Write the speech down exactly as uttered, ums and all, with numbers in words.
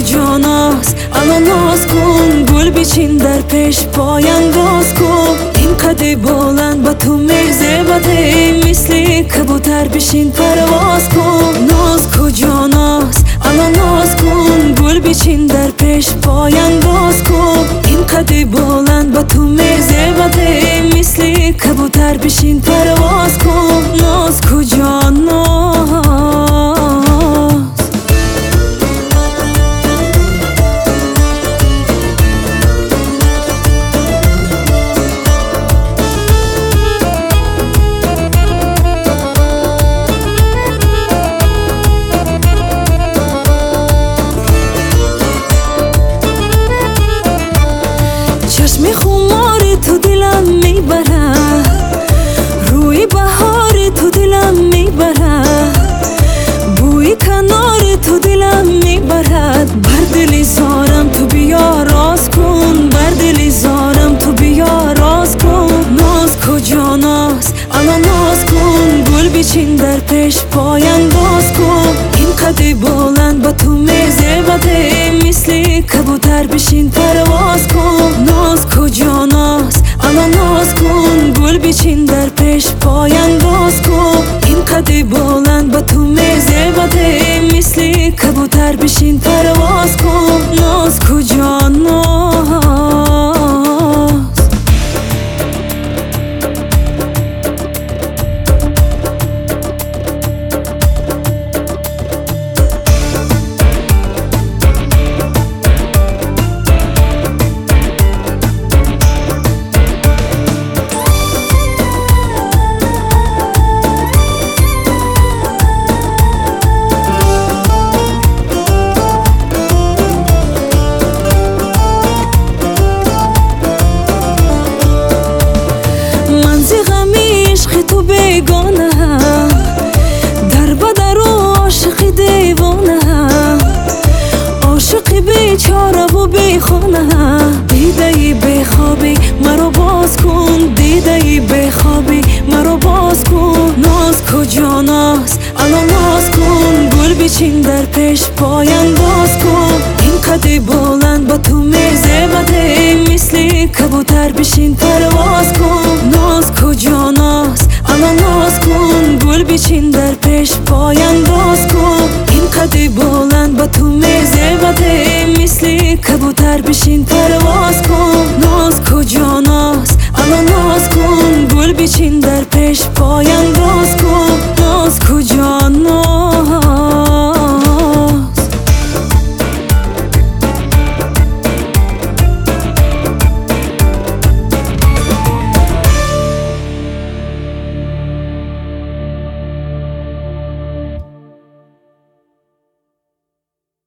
کجاناست الان ناز کن، گل بیچین در پیش پاانداز کن. این قد بلند با تو میرزه بده، مثل کبوتر بشین پرواز کن. ناز کجاناست الان ناز کن، گل بیچین در پیش پاانداز کن. این قد بلند با تو میرزه بده، مثل کبوتر بشین پرواز کن. ناز کجاناست چشم خمار تو دلم میبرد، روی بهار تو دلم میبرد، بوی کنار تو دلم میبرد. بر دلی زارم تو بیا راز کن، بر دلی زارم تو بیا راز کن. ناز کجاناست الان ناز کن، گل بیچین در پیش پاانداز کن. این قد بلند با تو میرزه بده، مثل کبوتر بشین پرواز کن. ناز کجاناست الان ناز کن، گل بیچین در پیش پاانداز کن. این قد بلند با تو میرزه بده، مثل کبوتر بشین پرواز کن. ناز کجاناست تو بیگانه، در بدر و عاشق دیوانه، عاشق بیچاره و بیخانه. دیده بیخوابی مرا باز کن، دیده بیخوابی مرا باز کن. ناز کجاناست الان ناز کن، گل بیچین در پیش پاانداز کن. این قد بلند با تو میرزه بده، مثل کبوتر بشین پرواز کن. ناز کجاناست الان ناز کن، گل بیچین در پیش پاانداز کن. این قد بلند با تو میرزه بده، مثل کبوتر بشین پرواز کن. ناز کجاناست الان ناز کن، گل بیچین در پیش